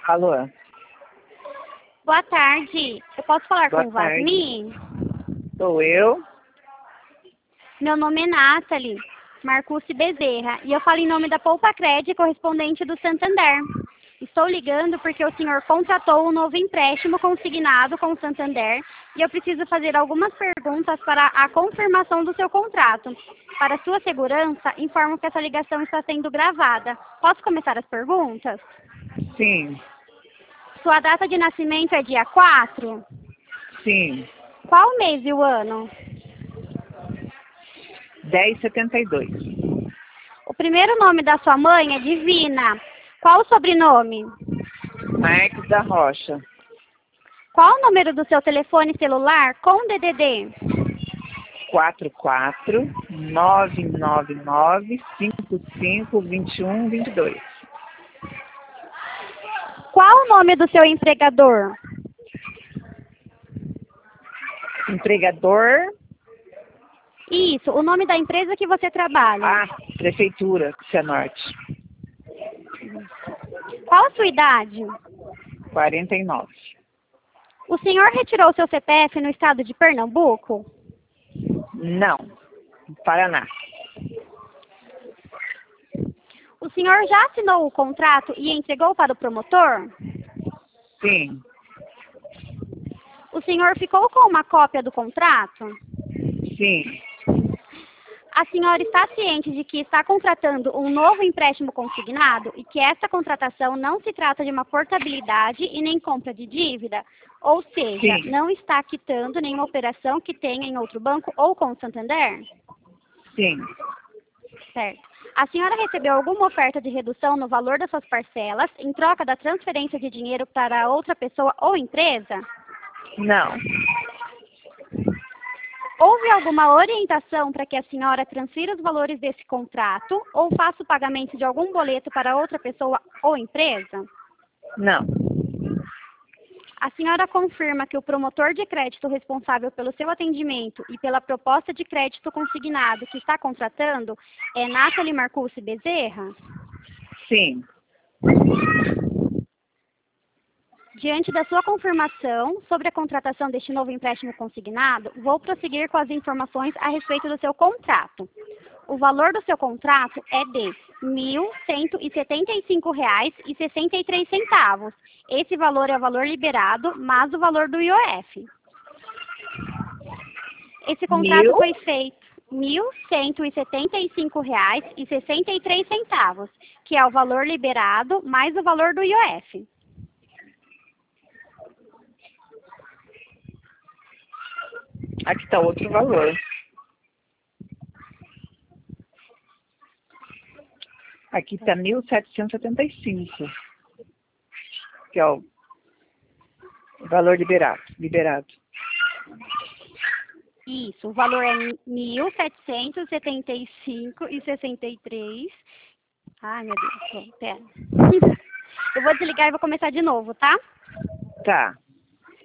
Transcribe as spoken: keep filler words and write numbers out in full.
Alô? Boa tarde. Eu posso falar Boa com o tarde. Vasmin? Sou eu? Meu nome é Nathalie Marcucci Bezerra e eu falo em nome da Poupa Cred, correspondente do Santander. Estou ligando porque o senhor contratou um novo empréstimo consignado com o Santander e eu preciso fazer algumas perguntas para a confirmação do seu contrato. Para sua segurança, informo que essa ligação está sendo gravada. Posso começar as perguntas? Sim, Sua data de nascimento é dia quatro? sim. Qual o mês e o ano? dez setenta e dois. O primeiro nome da sua mãe é Divina. Qual o sobrenome? Marques da Rocha. Qual o número do seu telefone celular com D D D? quatro quatro nove nove nove cinco cinco dois um dois dois. Qual o nome do seu empregador? Empregador? Isso, o nome da empresa que você trabalha. Ah, Prefeitura, Cianorte. Qual a sua idade? quarenta e nove. O senhor retirou seu C P F no estado de Pernambuco? Não, Paraná. O senhor já assinou o contrato e entregou para o promotor? Sim, O senhor ficou com uma cópia do contrato? sim, A senhora está ciente de que está contratando um novo empréstimo consignado e que essa contratação não se trata de uma portabilidade e nem compra de dívida? Ou seja, Sim. não está quitando nenhuma operação que tenha em outro banco ou com o Santander? sim. Certo. A senhora recebeu alguma oferta de redução no valor das suas parcelas em troca da transferência de dinheiro para outra pessoa ou empresa? Não, Houve alguma orientação para que a senhora transfira os valores desse contrato ou faça o pagamento de algum boleto para outra pessoa ou empresa? não, A senhora confirma que o promotor de crédito responsável pelo seu atendimento e pela proposta de crédito consignado que está contratando é Nathalie Marcucci Bezerra? sim. Diante da sua confirmação sobre a contratação deste novo empréstimo consignado, vou prosseguir com as informações a respeito do seu contrato. O valor do seu contrato é de mil cento e setenta e cinco reais e sessenta e três centavos. Esse valor é o valor liberado, mais o valor do I O F. Esse contrato Mil? foi feito mil cento e setenta e cinco reais e sessenta e três centavos, que é o valor liberado mais o valor do I O F. Aqui está outro valor. Aqui está mil setecentos e setenta e cinco, que é o valor liberado. liberado. Isso, o valor é mil setecentos e setenta e cinco e sessenta e três. Ai, meu Deus, bom, pera. Eu vou desligar e vou começar de novo, tá? Tá.